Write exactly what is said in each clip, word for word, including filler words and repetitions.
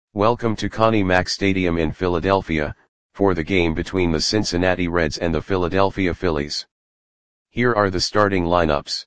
Welcome to Connie Mack Stadium in Philadelphia, for the game between the Cincinnati Reds and the Philadelphia Phillies. Here are the starting lineups.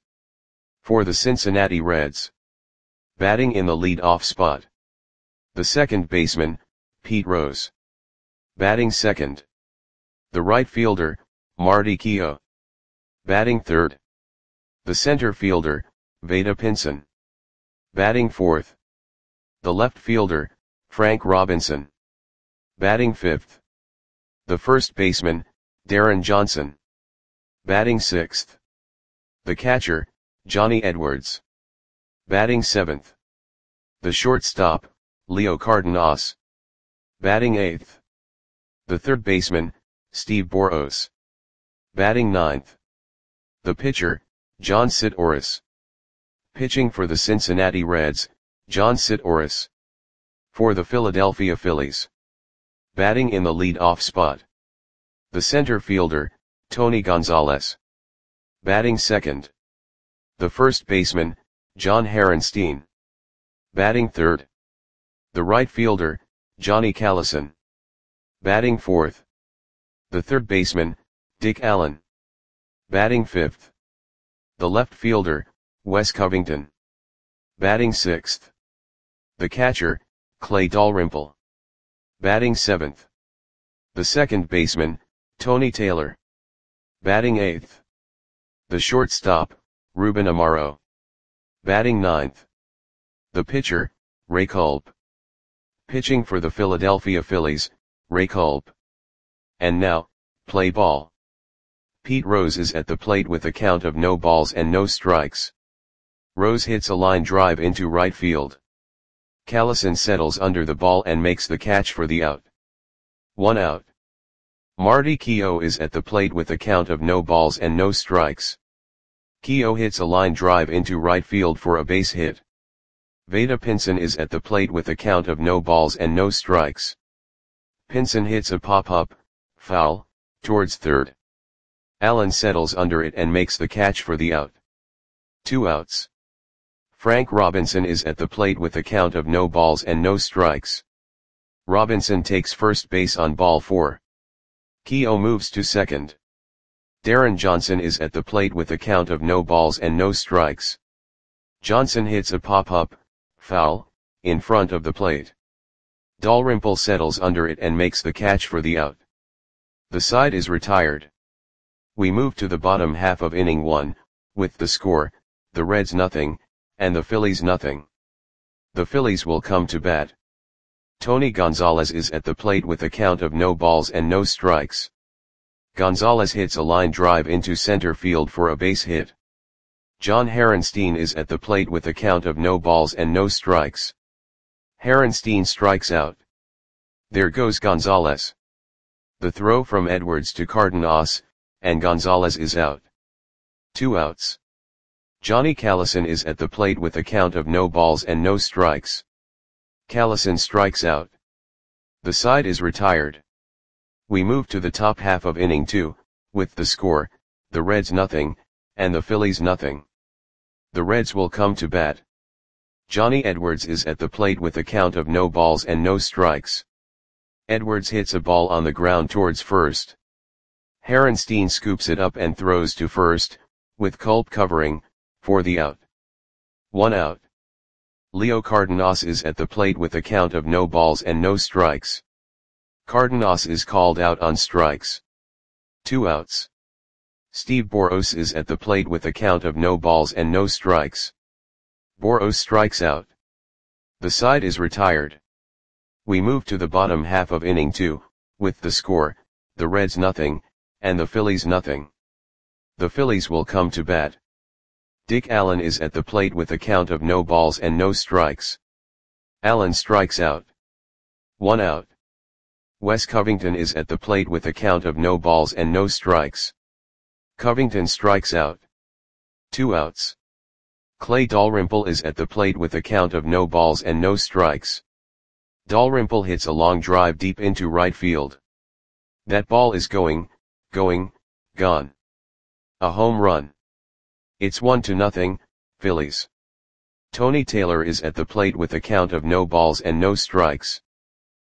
For the Cincinnati Reds. Batting in the lead-off spot. The second baseman, Pete Rose. Batting second. The right fielder, Marty Keough. Batting third. The center fielder, Vada Pinson. Batting fourth. The left fielder, Frank Robinson. Batting fifth. The first baseman, Darren Johnson. Batting sixth. The catcher, Johnny Edwards. Batting seventh. The shortstop, Leo Cardenas. Batting eighth. The third baseman, Steve Boros. Batting ninth. The pitcher, John Sitouris. Pitching for the Cincinnati Reds, John Sitouris. For the Philadelphia Phillies. Batting in the lead-off spot. The center fielder, Tony Gonzalez. Batting second. The first baseman, John Harenstein. Batting third. The right fielder, Johnny Callison. Batting fourth. The third baseman, Dick Allen. Batting fifth. The left fielder, Wes Covington. Batting sixth. The catcher, Clay Dalrymple. Batting seventh. The second baseman, Tony Taylor. Batting eighth. The shortstop, Ruben Amaro. Batting ninth. The pitcher, Ray Culp. Pitching for the Philadelphia Phillies, Ray Culp. And now, play ball. Pete Rose is at the plate with a count of no balls and no strikes. Rose hits a line drive into right field. Callison settles under the ball and makes the catch for the out. One out. Marty Keough is at the plate with a count of no balls and no strikes. Keough hits a line drive into right field for a base hit. Vada Pinson is at the plate with a count of no balls and no strikes. Pinson hits a pop-up, foul, towards third. Allen settles under it and makes the catch for the out. Two outs. Frank Robinson is at the plate with a count of no balls and no strikes. Robinson takes first base on ball four. Keough moves to second. Darren Johnson is at the plate with a count of no balls and no strikes. Johnson hits a pop-up, foul, in front of the plate. Dalrymple settles under it and makes the catch for the out. The side is retired. We move to the bottom half of inning one, with the score, the Reds nothing, and the Phillies nothing. The Phillies will come to bat. Tony Gonzalez is at the plate with a count of no balls and no strikes. Gonzalez hits a line drive into center field for a base hit. John Harenstein is at the plate with a count of no balls and no strikes. Harenstein strikes out. There goes Gonzalez. The throw from Edwards to Cardenas, and Gonzalez is out. Two outs. Johnny Callison is at the plate with a count of no balls and no strikes. Callison strikes out. The side is retired. We move to the top half of inning two, with the score, the Reds nothing, and the Phillies nothing. The Reds will come to bat. Johnny Edwards is at the plate with a count of no balls and no strikes. Edwards hits a ball on the ground towards first. Harenstein scoops it up and throws to first, with Culp covering, for the out. One out. Leo Cardenas is at the plate with a count of no balls and no strikes. Cardenas is called out on strikes. Two outs. Steve Boros is at the plate with a count of no balls and no strikes. Boros strikes out. The side is retired. We move to the bottom half of inning two, with the score, the Reds nothing, and the Phillies nothing. The Phillies will come to bat. Dick Allen is at the plate with a count of no balls and no strikes. Allen strikes out. One out. Wes Covington is at the plate with a count of no balls and no strikes. Covington strikes out. Two outs. Clay Dalrymple is at the plate with a count of no balls and no strikes. Dalrymple hits a long drive deep into right field. That ball is going, going, gone. A home run. It's one to nothing, Phillies. Tony Taylor is at the plate with a count of no balls and no strikes.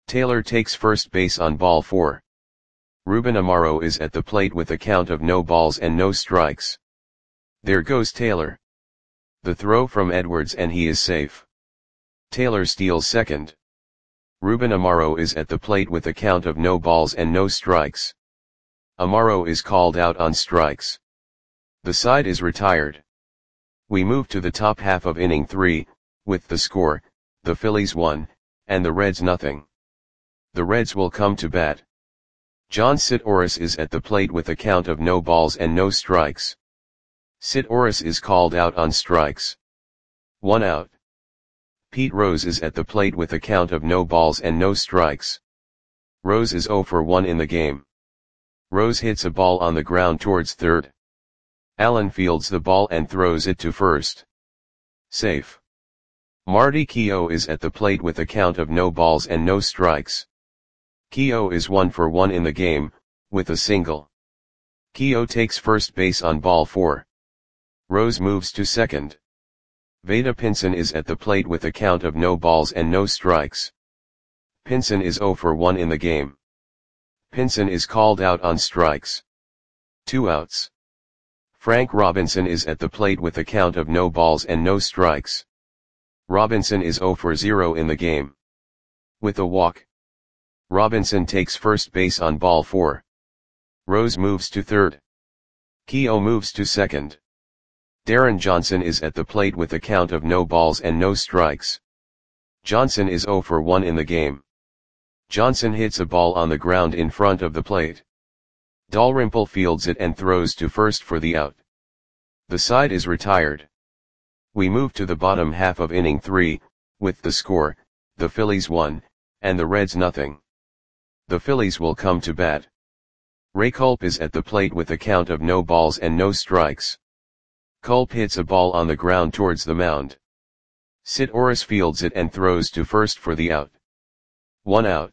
Taylor takes first base on ball four. Ruben Amaro is at the plate with a count of no balls and no strikes. There goes Taylor. The throw from Edwards and he is safe. Taylor steals second. Ruben Amaro is at the plate with a count of no balls and no strikes. Amaro is called out on strikes. The side is retired. We move to the top half of inning three, with the score, the Phillies one, and the Reds nothing. The Reds will come to bat. John Sitouris is at the plate with a count of no balls and no strikes. Sitouris is called out on strikes. One out. Pete Rose is at the plate with a count of no balls and no strikes. Rose is zero for one in the game. Rose hits a ball on the ground towards third. Allen fields the ball and throws it to first. Safe. Marty Keough is at the plate with a count of no balls and no strikes. Keough is one for one in the game, with a single. Keough takes first base on ball four. Rose moves to second. Vada Pinson is at the plate with a count of no balls and no strikes. Pinson is zero for one in the game. Pinson is called out on strikes. Two outs. Frank Robinson is at the plate with a count of no balls and no strikes. Robinson is zero for zero in the game. With a walk. Robinson takes first base on ball four. Rose moves to third. Keough moves to second. Darren Johnson is at the plate with a count of no balls and no strikes. Johnson is zero for one in the game. Johnson hits a ball on the ground in front of the plate. Dalrymple fields it and throws to first for the out. The side is retired. We move to the bottom half of inning three, with the score, the Phillies one, and the Reds nothing. The Phillies will come to bat. Ray Culp is at the plate with a count of no balls and no strikes. Culp hits a ball on the ground towards the mound. Sitouris fields it and throws to first for the out. One out.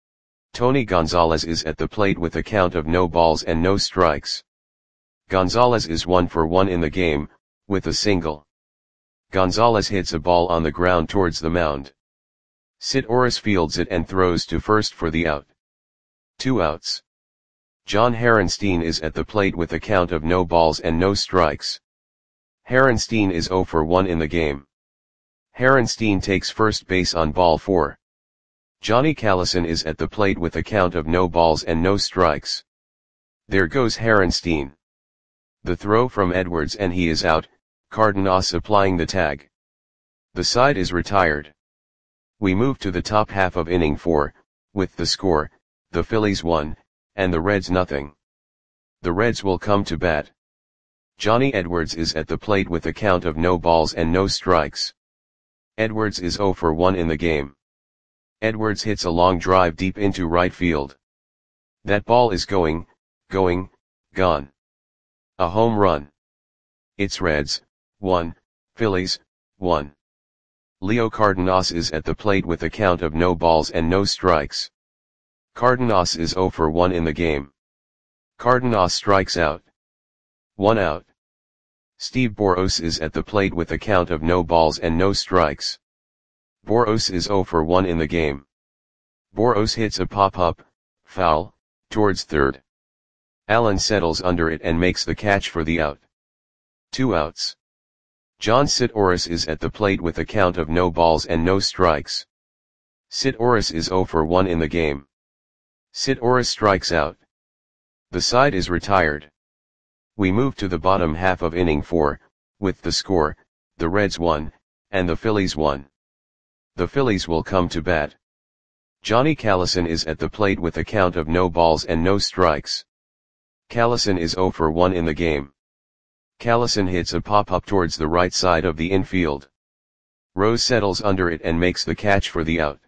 Tony Gonzalez is at the plate with a count of no balls and no strikes. Gonzalez is one for one in the game, with a single. Gonzalez hits a ball on the ground towards the mound. Sitouris fields it and throws to first for the out. Two outs. John Harenstein is at the plate with a count of no balls and no strikes. Harenstein is zero for one in the game. Harenstein takes first base on ball four. Johnny Callison is at the plate with a count of no balls and no strikes. There goes Harenstein. The throw from Edwards and he is out, Cardenas applying the tag. The side is retired. We move to the top half of inning four, with the score, the Phillies one, and the Reds nothing. The Reds will come to bat. Johnny Edwards is at the plate with a count of no balls and no strikes. Edwards is zero for one in the game. Edwards hits a long drive deep into right field. That ball is going, going, gone. A home run. It's Reds, one, Phillies, one. Leo Cardenas is at the plate with a count of no balls and no strikes. Cardenas is zero for one in the game. Cardenas strikes out. One out. Steve Boros is at the plate with a count of no balls and no strikes. Boros is zero for one in the game. Boros hits a pop-up, foul, towards third. Allen settles under it and makes the catch for the out. Two outs. John Sitouris is at the plate with a count of no balls and no strikes. Sitouris is zero for one in the game. Sitouris strikes out. The side is retired. We move to the bottom half of inning four, with the score, the Reds one, and the Phillies one. The Phillies will come to bat. Johnny Callison is at the plate with a count of no balls and no strikes. Callison is zero for one in the game. Callison hits a pop-up towards the right side of the infield. Rose settles under it and makes the catch for the out.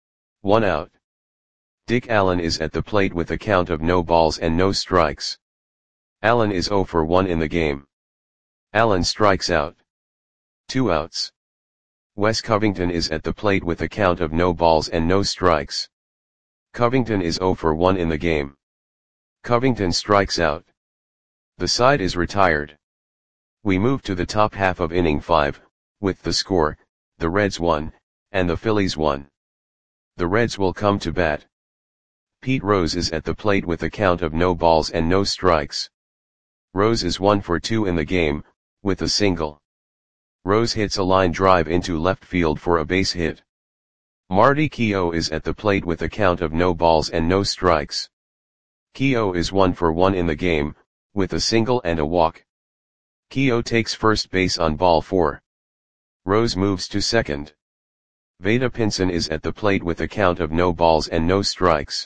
One out. Dick Allen is at the plate with a count of no balls and no strikes. Allen is zero for one in the game. Allen strikes out. Two outs. Wes Covington is at the plate with a count of no balls and no strikes. Covington is zero for one in the game. Covington strikes out. The side is retired. We move to the top half of inning five, with the score, the Reds one, and the Phillies one. The Reds will come to bat. Pete Rose is at the plate with a count of no balls and no strikes. Rose is one for two in the game, with a single. Rose hits a line drive into left field for a base hit. Marty Keough is at the plate with a count of no balls and no strikes. Keough is one for one in the game, with a single and a walk. Keough takes first base on ball four. Rose moves to second. Vada Pinson is at the plate with a count of no balls and no strikes.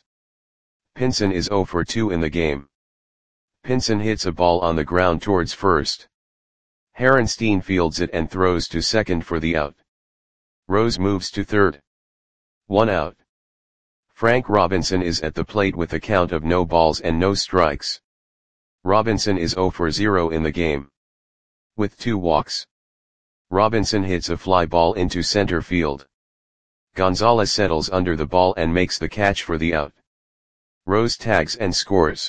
Pinson is zero for two in the game. Pinson hits a ball on the ground towards first. Harenstein fields it and throws to second for the out. Rose moves to third. One out. Frank Robinson is at the plate with a count of no balls and no strikes. Robinson is zero for zero in the game. With two walks. Robinson hits a fly ball into center field. Gonzalez settles under the ball and makes the catch for the out. Rose tags and scores.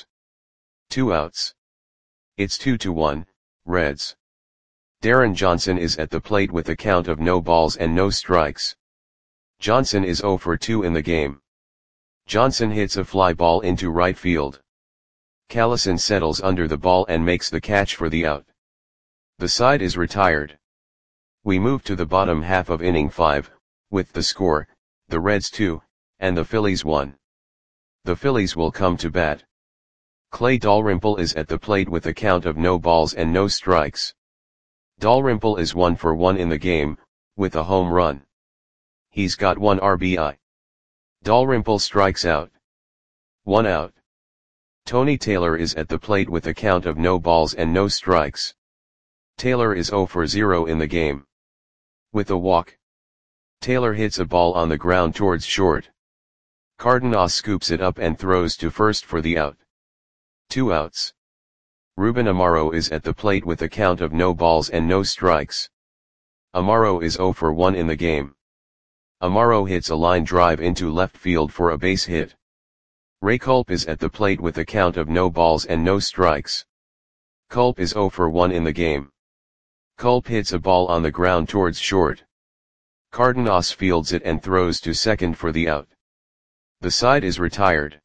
Two outs. It's two to one, Reds. Darren Johnson is at the plate with a count of no balls and no strikes. Johnson is zero for two in the game. Johnson hits a fly ball into right field. Callison settles under the ball and makes the catch for the out. The side is retired. We move to the bottom half of inning five, with the score, the Reds two, and the Phillies one. The Phillies will come to bat. Clay Dalrymple is at the plate with a count of no balls and no strikes. Dalrymple is one for one in the game, with a home run. He's got one R B I. Dalrymple strikes out. One out. Tony Taylor is at the plate with a count of no balls and no strikes. Taylor is zero for zero in the game. With a walk. Taylor hits a ball on the ground towards short. Cardenas scoops it up and throws to first for the out. Two outs. Ruben Amaro is at the plate with a count of no balls and no strikes. Amaro is zero for one in the game. Amaro hits a line drive into left field for a base hit. Ray Culp is at the plate with a count of no balls and no strikes. Culp is zero for one in the game. Culp hits a ball on the ground towards short. Cardenas fields it and throws to second for the out. The side is retired.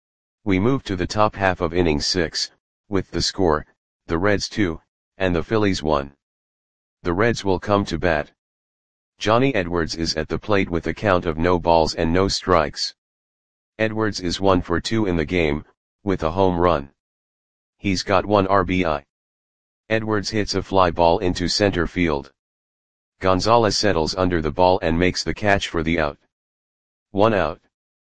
We move to the top half of inning six, with the score, the Reds two, and the Phillies one. The Reds will come to bat. Johnny Edwards is at the plate with a count of no balls and no strikes. Edwards is one for two in the game, with a home run. He's got one R B I. Edwards hits a fly ball into center field. Gonzalez settles under the ball and makes the catch for the out. One out.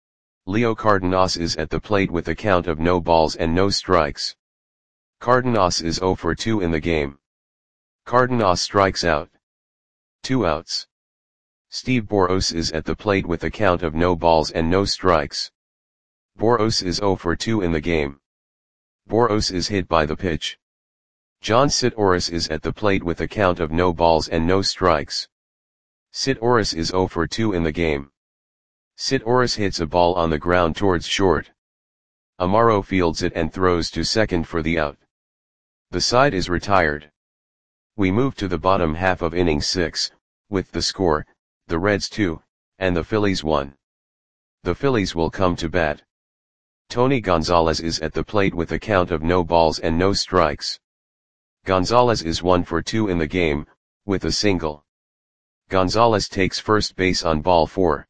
Leo Cardenas is at the plate with a count of no balls and no strikes. Cardenas is zero for two in the game. Cardenas strikes out. Two outs. Steve Boros is at the plate with a count of no balls and no strikes. Boros is zero for two in the game. Boros is hit by the pitch. John Sitoris is at the plate with a count of no balls and no strikes. Sitoris is zero for two in the game. Sitoris hits a ball on the ground towards short. Amaro fields it and throws to second for the out. The side is retired. We move to the bottom half of inning six, with the score, the Reds two, and the Phillies one. The Phillies will come to bat. Tony Gonzalez is at the plate with a count of no balls and no strikes. Gonzalez is one for two in the game, with a single. Gonzalez takes first base on ball four.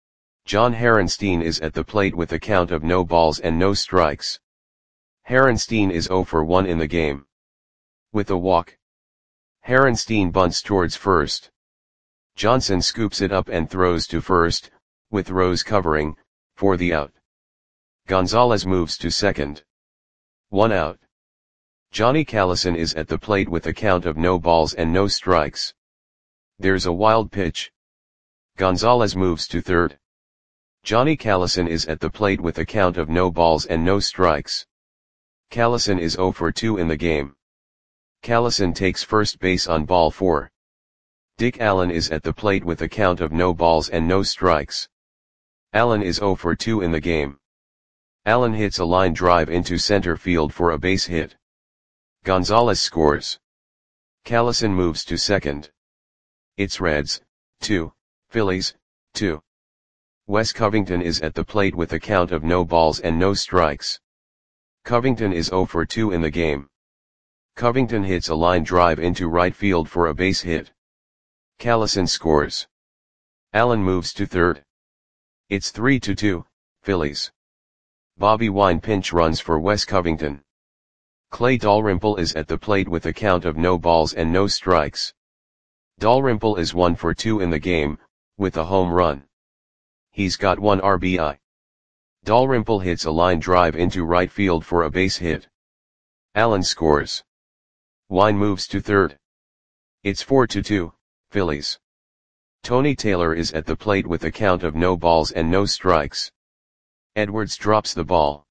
John Harenstein is at the plate with a count of no balls and no strikes. Harenstein is zero for one in the game. With a walk. Harenstein bunts towards first. Johnson scoops it up and throws to first, with Rose covering, for the out. Gonzalez moves to second. One out. Johnny Callison is at the plate with a count of no balls and no strikes. There's a wild pitch. Gonzalez moves to third. Johnny Callison is at the plate with a count of no balls and no strikes. Callison is zero for two in the game. Callison takes first base on ball four. Dick Allen is at the plate with a count of no balls and no strikes. Allen is zero for two in the game. Allen hits a line drive into center field for a base hit. Gonzalez scores. Callison moves to second. It's Reds, two, Phillies, two. Wes Covington is at the plate with a count of no balls and no strikes. Covington is zero for two in the game. Covington hits a line drive into right field for a base hit. Callison scores. Allen moves to third. It's three to two, Phillies. Bobby Wine pinch runs for Wes Covington. Clay Dalrymple is at the plate with a count of no balls and no strikes. Dalrymple is one for two in the game, with a home run. He's got one R B I. Dalrymple hits a line drive into right field for a base hit. Allen scores. Wine moves to third. It's four to two, Phillies. Tony Taylor is at the plate with a count of no balls and no strikes. Edwards drops the ball.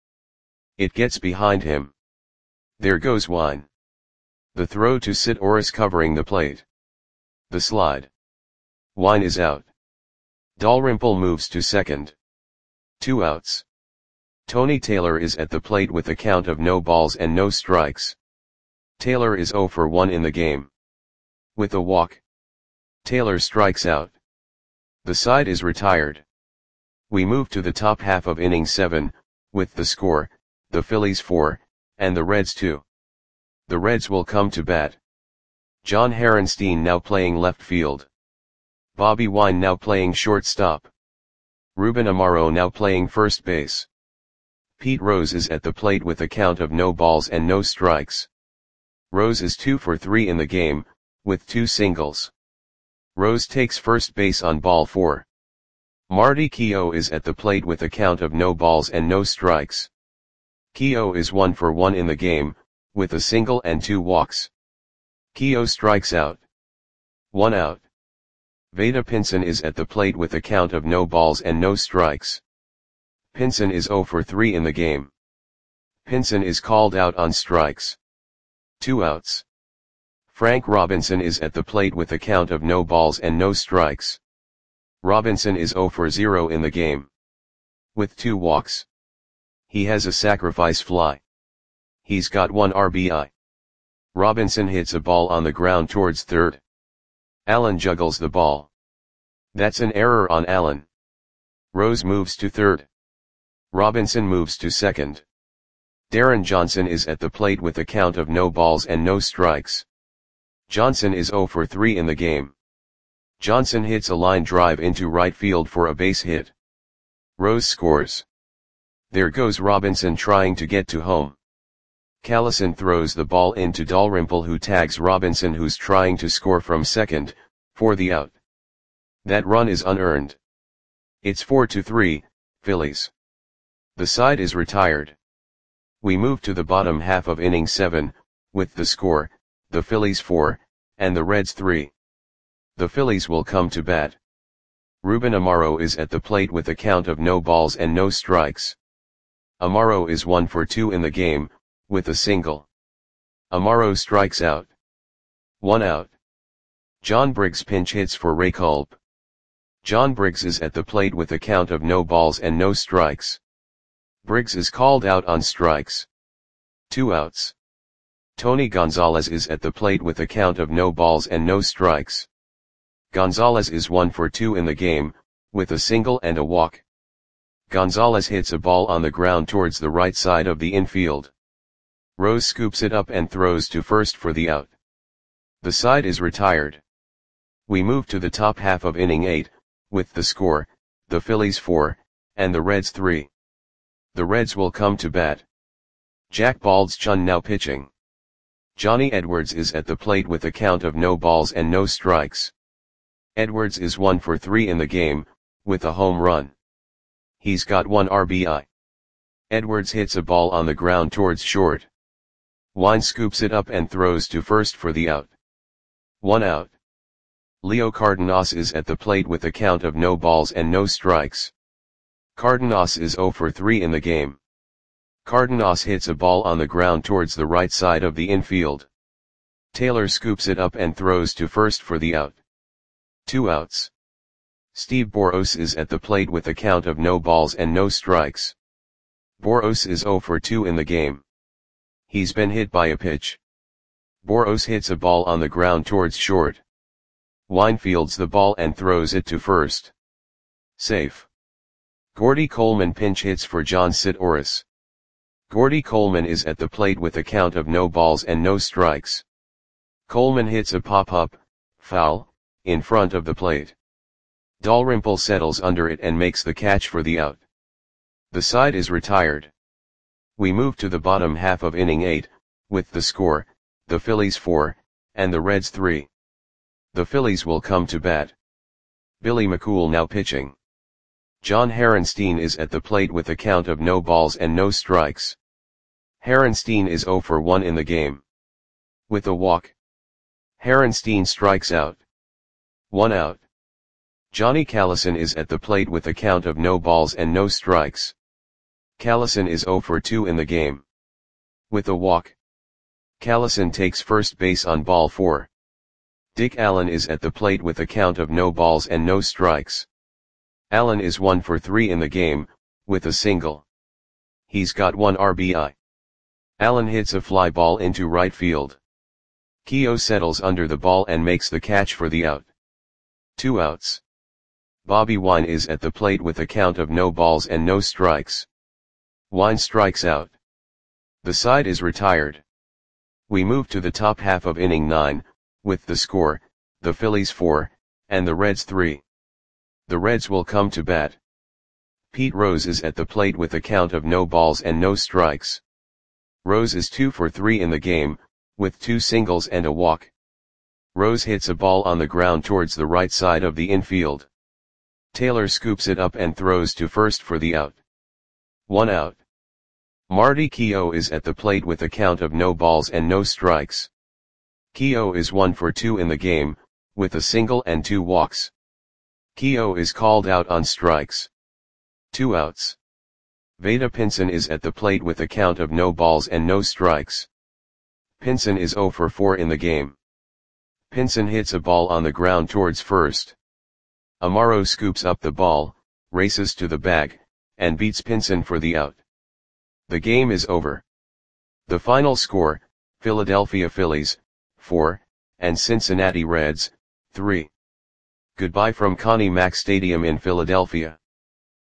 It gets behind him. There goes Wine. The throw to Sid Orris covering the plate. The slide. Wine is out. Dalrymple moves to second. Two outs. Tony Taylor is at the plate with a count of no balls and no strikes. Taylor is zero for one in the game. With a walk, Taylor strikes out. The side is retired. We move to the top half of inning seven, with the score, the Phillies four, and the Reds two. The Reds will come to bat. John Harenstein now playing left field. Bobby Wine now playing shortstop. Ruben Amaro now playing first base. Pete Rose is at the plate with a count of no balls and no strikes. Rose is two for three in the game, with two singles. Rose takes first base on ball four. Marty Keough is at the plate with a count of no balls and no strikes. Keough is one for one in the game, with a single and two walks. Keough strikes out. One out. Vada Pinson is at the plate with a count of no balls and no strikes. Pinson is zero for three in the game. Pinson is called out on strikes. Two outs. Frank Robinson is at the plate with a count of no balls and no strikes. Robinson is zero for zero in the game. With two walks. He has a sacrifice fly. He's got one R B I. Robinson hits a ball on the ground towards third. Allen juggles the ball. That's an error on Allen. Rose moves to third. Robinson moves to second. Darren Johnson is at the plate with a count of no balls and no strikes. Johnson is zero for three in the game. Johnson hits a line drive into right field for a base hit. Rose scores. There goes Robinson trying to get to home. Callison throws the ball into Dalrymple, who tags Robinson, who's trying to score from second, for the out. That run is unearned. It's four to three, Phillies. The side is retired. We move to the bottom half of inning seven, with the score, the Phillies four, and the Reds three. The Phillies will come to bat. Ruben Amaro is at the plate with a count of no balls and no strikes. Amaro is one for two in the game, with a single. Amaro strikes out. One out. John Briggs pinch hits for Ray Culp. John Briggs is at the plate with a count of no balls and no strikes. Briggs is called out on strikes. Two outs. Tony Gonzalez is at the plate with a count of no balls and no strikes. Gonzalez is one for two in the game, with a single and a walk. Gonzalez hits a ball on the ground towards the right side of the infield. Rose scoops it up and throws to first for the out. The side is retired. We move to the top half of inning eight, with the score, the Phillies four, and the Reds three. The Reds will come to bat. Jack Baldschun now pitching. Johnny Edwards is at the plate with a count of no balls and no strikes. Edwards is one for three in the game, with a home run. He's got one R B I. Edwards hits a ball on the ground towards short. Wine scoops it up and throws to first for the out. One out. Leo Cardenas is at the plate with a count of no balls and no strikes. Cardenas is zero for three in the game. Cardenas hits a ball on the ground towards the right side of the infield. Taylor scoops it up and throws to first for the out. Two outs. Steve Boros is at the plate with a count of no balls and no strikes. Boros is zero for two in the game. He's been hit by a pitch. Boros hits a ball on the ground towards short. Wine fields the ball and throws it to first. Safe. Gordy Coleman pinch hits for John Sitouris. Gordy Coleman is at the plate with a count of no balls and no strikes. Coleman hits a pop-up, foul, in front of the plate. Dalrymple settles under it and makes the catch for the out. The side is retired. We move to the bottom half of inning eight, with the score, the Phillies four, and the Reds three. The Phillies will come to bat. Billy McCool now pitching. John Harenstein is at the plate with a count of no balls and no strikes. Harenstein is zero for one in the game. With a walk. Harenstein strikes out. One out. Johnny Callison is at the plate with a count of no balls and no strikes. Callison is zero for two in the game. With a walk. Callison takes first base on ball four. Dick Allen is at the plate with a count of no balls and no strikes. Allen is one for three in the game, with a single. He's got one R B I. Allen hits a fly ball into right field. Keogh settles under the ball and makes the catch for the out. Two outs. Bobby Wine is at the plate with a count of no balls and no strikes. Wine strikes out. The side is retired. We move to the top half of inning nine, with the score, the Phillies four, and the Reds three. The Reds will come to bat. Pete Rose is at the plate with a count of no balls and no strikes. Rose is two for three in the game, with two singles and a walk. Rose hits a ball on the ground towards the right side of the infield. Taylor scoops it up and throws to first for the out. One out. Marty Keogh is at the plate with a count of no balls and no strikes. Keogh is one for two in the game, with a single and two walks. Keogh is called out on strikes. Two outs. Vada Pinson is at the plate with a count of no balls and no strikes. Pinson is zero for four in the game. Pinson hits a ball on the ground towards first. Amaro scoops up the ball, races to the bag, and beats Pinson for the out. The game is over. The final score, Philadelphia Phillies, four, and Cincinnati Reds, three. Goodbye from Connie Mack Stadium in Philadelphia.